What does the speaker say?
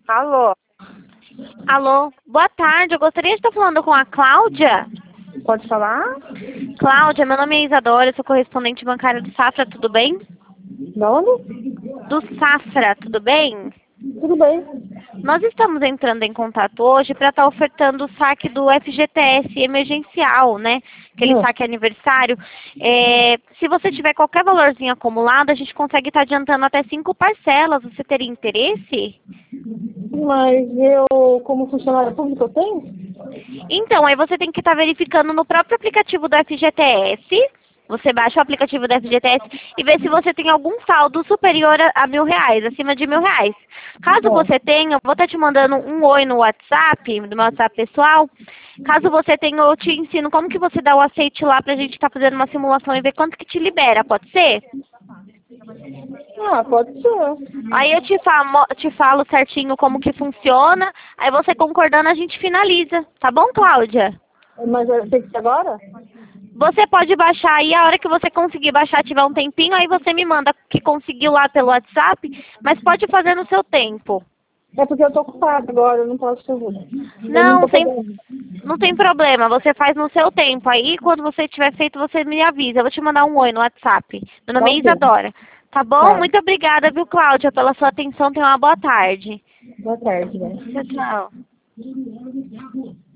Alô, Alô, boa tarde. Eu gostaria de estar falando com a Cláudia. pode falar? Cláudia, meu nome é Isadora, eu sou correspondente bancária do Safra, tudo bem? Da onde? Do Safra, tudo bem? Tudo bem. Nós estamos entrando em contato hoje para estar ofertando o saque do FGTS emergencial, né? Aquele saque aniversário. Se você tiver qualquer valorzinho acumulado, a gente consegue estar adiantando até 5 parcelas. Você teria interesse? Mas eu, como funcionária pública, eu tenho? Então, aí você tem que estar verificando no próprio aplicativo do FGTS. Você baixa o aplicativo do FGTS e vê se você tem algum saldo superior a R$ 1.000, acima de R$ 1.000. Caso você tenha, eu vou estar te mandando um oi no WhatsApp, do meu WhatsApp pessoal. Caso você tenha, eu te ensino como que você dá o aceite lá pra gente estar fazendo uma simulação e ver quanto que te libera, pode ser? Ah, pode ser. Aí eu te falo certinho como que funciona, aí você concordando a gente finaliza, tá bom, Cláudia? Mas tem que ser agora? Você pode baixar aí, a hora que você conseguir baixar, tiver um tempinho, aí você me manda que conseguiu lá pelo WhatsApp, mas pode fazer no seu tempo. É porque eu tô ocupada agora, eu não posso fazer. Eu não Não, tô podendo. não tem problema, você faz no seu tempo. Aí, quando você tiver feito, você me avisa. Eu vou te mandar um oi no WhatsApp. Meu Tá nome é ok. Isadora. Tá bom? Tá. Muito obrigada, viu, Cláudia, pela sua atenção. Tenha uma boa tarde. Boa tarde, né? Tchau, tchau.